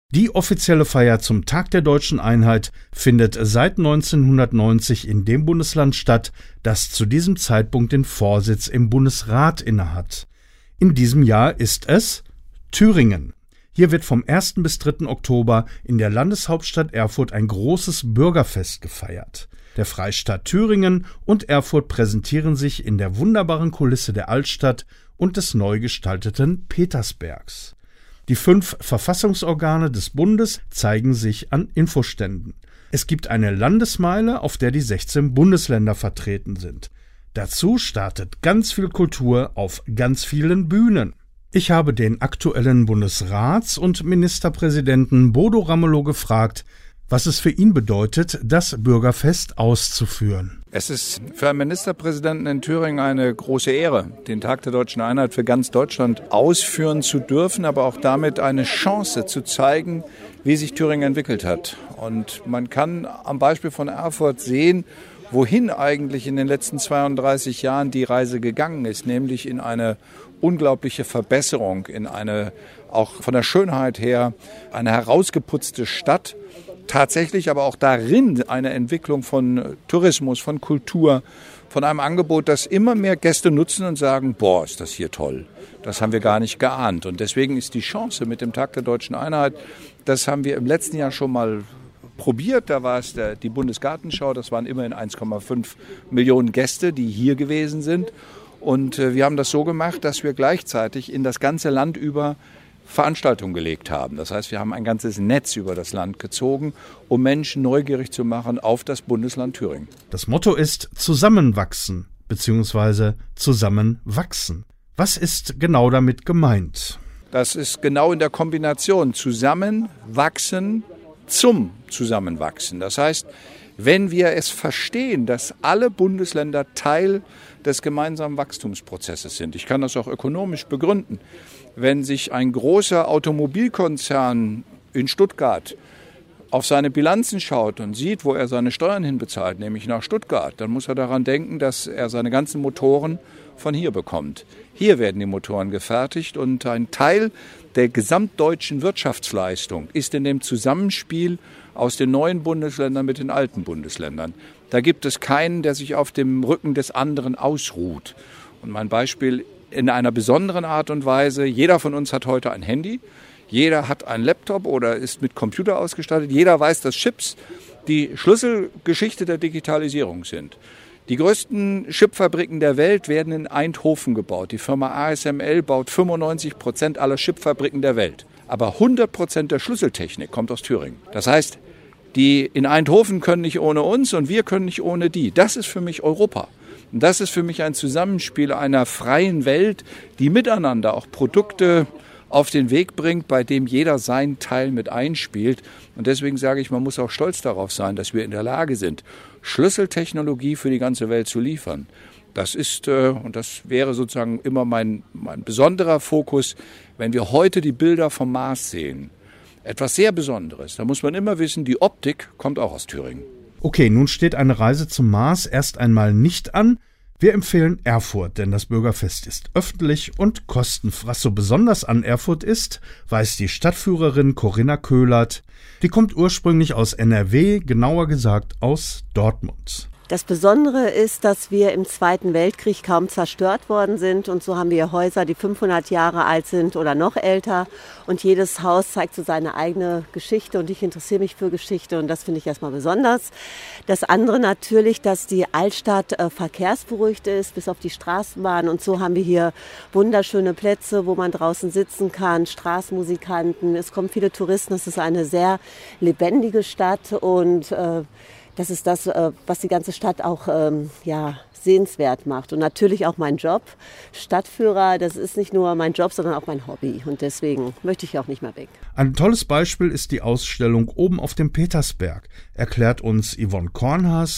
Die offizielle Feier zum Tag der Deutschen Einheit findet seit 1990 in dem Bundesland statt, das zu diesem Zeitpunkt den Vorsitz im Bundesrat innehat. In diesem Jahr ist es Thüringen. Hier wird vom 1. bis 3. Oktober in der Landeshauptstadt Erfurt ein großes Bürgerfest gefeiert. Der Freistaat Thüringen und Erfurt präsentieren sich in der wunderbaren Kulisse der Altstadt und des neu gestalteten Petersbergs. Die 5 Verfassungsorgane des Bundes zeigen sich an Infoständen. Es gibt eine Landesmeile, auf der die 16 Bundesländer vertreten sind. Dazu startet ganz viel Kultur auf ganz vielen Bühnen. Ich habe den aktuellen Bundesrats- und Ministerpräsidenten Bodo Ramelow gefragt, was es für ihn bedeutet, das Bürgerfest auszuführen. Es ist für einen Ministerpräsidenten in Thüringen eine große Ehre, den Tag der Deutschen Einheit für ganz Deutschland ausführen zu dürfen, aber auch damit eine Chance zu zeigen, wie sich Thüringen entwickelt hat. Und man kann am Beispiel von Erfurt sehen, wohin eigentlich in den letzten 32 Jahren die Reise gegangen ist, nämlich in eine unglaubliche Verbesserung, in eine, auch von der Schönheit her, eine herausgeputzte Stadt. Tatsächlich aber auch darin eine Entwicklung von Tourismus, von Kultur, von einem Angebot, das immer mehr Gäste nutzen und sagen, boah, ist das hier toll. Das haben wir gar nicht geahnt. Und deswegen ist die Chance mit dem Tag der Deutschen Einheit, das haben wir im letzten Jahr schon mal probiert. Da war es die Bundesgartenschau, das waren immerhin 1,5 Millionen Gäste, die hier gewesen sind. Und wir haben das so gemacht, dass wir gleichzeitig in das ganze Land über Veranstaltungen gelegt haben. Das heißt, wir haben ein ganzes Netz über das Land gezogen, um Menschen neugierig zu machen auf das Bundesland Thüringen. Das Motto ist Zusammenwachsen bzw. Zusammenwachsen. Was ist genau damit gemeint? Das ist genau in der Kombination Zusammenwachsen zum Zusammenwachsen. Das heißt, wenn wir es verstehen, dass alle Bundesländer Teil des gemeinsamen Wachstumsprozesses sind, ich kann das auch ökonomisch begründen, wenn sich ein großer Automobilkonzern in Stuttgart auf seine Bilanzen schaut und sieht, wo er seine Steuern hinbezahlt, nämlich nach Stuttgart, dann muss er daran denken, dass er seine ganzen Motoren von hier bekommt. Hier werden die Motoren gefertigt und ein Teil der gesamtdeutschen Wirtschaftsleistung ist in dem Zusammenspiel aus den neuen Bundesländern mit den alten Bundesländern. Da gibt es keinen, der sich auf dem Rücken des anderen ausruht. Und mein Beispiel in einer besonderen Art und Weise, jeder von uns hat heute ein Handy, jeder hat einen Laptop oder ist mit Computer ausgestattet, jeder weiß, dass Chips die Schlüsselgeschichte der Digitalisierung sind. Die größten Chipfabriken der Welt werden in Eindhoven gebaut. Die Firma ASML baut 95% aller Chipfabriken der Welt. Aber 100% der Schlüsseltechnik kommt aus Thüringen. Das heißt, die in Eindhoven können nicht ohne uns und wir können nicht ohne die. Das ist für mich Europa. Und das ist für mich ein Zusammenspiel einer freien Welt, die miteinander auch Produkte auf den Weg bringt, bei dem jeder seinen Teil mit einspielt. Und deswegen sage ich, man muss auch stolz darauf sein, dass wir in der Lage sind, Schlüsseltechnologie für die ganze Welt zu liefern. Das ist, und das wäre sozusagen immer mein besonderer Fokus, wenn wir heute die Bilder vom Mars sehen. Etwas sehr Besonderes. Da muss man immer wissen, die Optik kommt auch aus Thüringen. Okay, nun steht eine Reise zum Mars erst einmal nicht an. Wir empfehlen Erfurt, denn das Bürgerfest ist öffentlich und kostenfrei. Was so besonders an Erfurt ist, weiß die Stadtführerin Corinna Köhlert. Die kommt ursprünglich aus NRW, genauer gesagt aus Dortmund. Das Besondere ist, dass wir im Zweiten Weltkrieg kaum zerstört worden sind. Und so haben wir Häuser, die 500 Jahre alt sind oder noch älter. Und jedes Haus zeigt so seine eigene Geschichte. Und ich interessiere mich für Geschichte und das finde ich erstmal besonders. Das andere natürlich, dass die Altstadt verkehrsberuhigt ist, bis auf die Straßenbahn. Und so haben wir hier wunderschöne Plätze, wo man draußen sitzen kann, Straßenmusikanten. Es kommen viele Touristen. Es ist eine sehr lebendige Stadt und das ist das, was die ganze Stadt auch sehenswert macht. Und natürlich auch mein Job. Stadtführer, das ist nicht nur mein Job, sondern auch mein Hobby. Und deswegen möchte ich auch nicht mehr weg. Ein tolles Beispiel ist die Ausstellung oben auf dem Petersberg, erklärt uns Yvonne Kornhaas.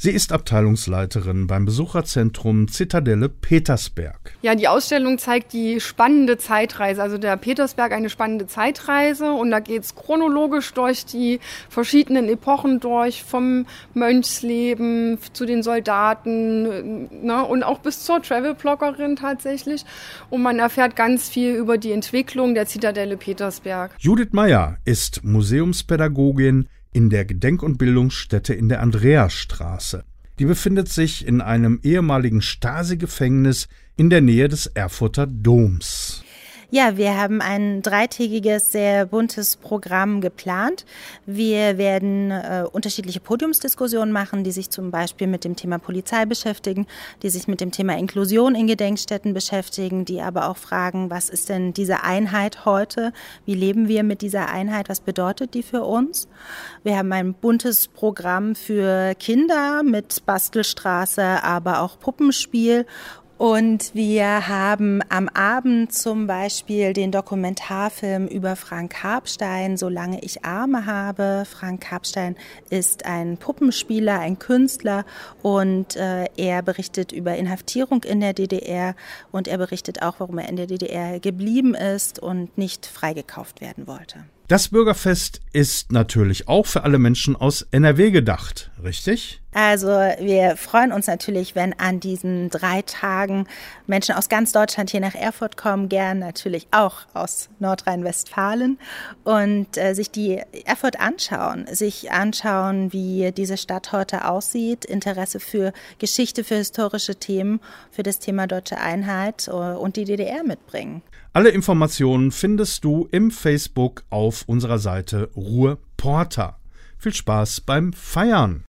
Sie ist Abteilungsleiterin beim Besucherzentrum Zitadelle Petersberg. Ja, die Ausstellung zeigt die spannende Zeitreise, also der Petersberg eine spannende Zeitreise. Und da geht es chronologisch durch die verschiedenen Epochen durch, vom Mönchsleben zu den Soldaten, ne, und auch bis zur Travel-Bloggerin tatsächlich. Und man erfährt ganz viel über die Entwicklung der Zitadelle Petersberg. Judith Meyer ist Museumspädagogin in der Gedenk- und Bildungsstätte in der Andreasstraße. Die befindet sich in einem ehemaligen Stasi-Gefängnis in der Nähe des Erfurter Doms. Ja, wir haben ein dreitägiges, sehr buntes Programm geplant. Wir werden unterschiedliche Podiumsdiskussionen machen, die sich zum Beispiel mit dem Thema Polizei beschäftigen, die sich mit dem Thema Inklusion in Gedenkstätten beschäftigen, die aber auch fragen, was ist denn diese Einheit heute? Wie leben wir mit dieser Einheit? Was bedeutet die für uns? Wir haben ein buntes Programm für Kinder mit Bastelstraße, aber auch Puppenspiel. Und wir haben am Abend zum Beispiel den Dokumentarfilm über Frank Harpstein, Solange ich Arme habe. Frank Harpstein ist ein Puppenspieler, ein Künstler und er berichtet über Inhaftierung in der DDR und er berichtet auch, warum er in der DDR geblieben ist und nicht freigekauft werden wollte. Das Bürgerfest ist natürlich auch für alle Menschen aus NRW gedacht, richtig? Also wir freuen uns natürlich, wenn an diesen 3 Tagen Menschen aus ganz Deutschland hier nach Erfurt kommen, gern natürlich auch aus Nordrhein-Westfalen und sich die Erfurt anschauen, wie diese Stadt heute aussieht, Interesse für Geschichte, für historische Themen, für das Thema deutsche Einheit und die DDR mitbringen. Alle Informationen findest du im Facebook auf unserer Seite Ruhr Porter. Viel Spaß beim Feiern!